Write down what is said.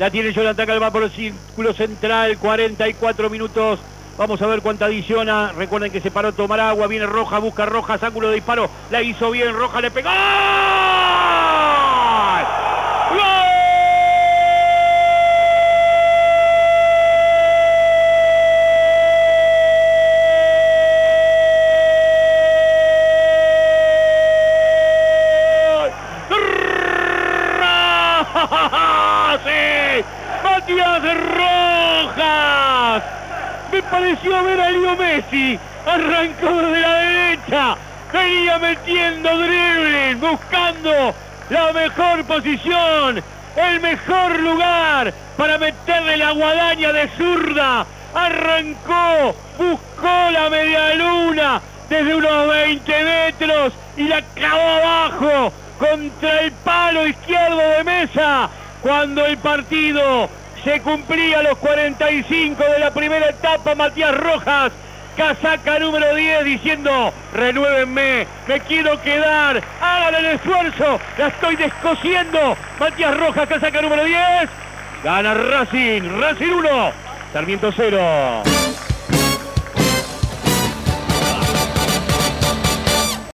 La tiene Jonathan Calva por el círculo central, 44 minutos. Vamos a ver cuánta adiciona. Recuerden que se paró tomar agua. Viene Rojas, busca Rojas, ángulo de disparo. La hizo bien, Rojas le pegó. ¡Gol! ¡Sí! ¡Matías Rojas! Me pareció ver a Leo Messi. Arrancó desde la derecha. Venía metiendo dribles, buscando la mejor posición, el mejor lugar para meterle la guadaña de zurda. Arrancó, buscó la media luna desde unos 20 metros y la clavó abajo contra el palo izquierdo de Mesa. Cuando el partido se cumplía los 45 de la primera etapa, Matías Rojas, casaca número 10, diciendo: renuévenme, me quiero quedar, hagan el esfuerzo, la estoy descosiendo. Matías Rojas, casaca número 10, gana Racing, Racing 1, Sarmiento 0.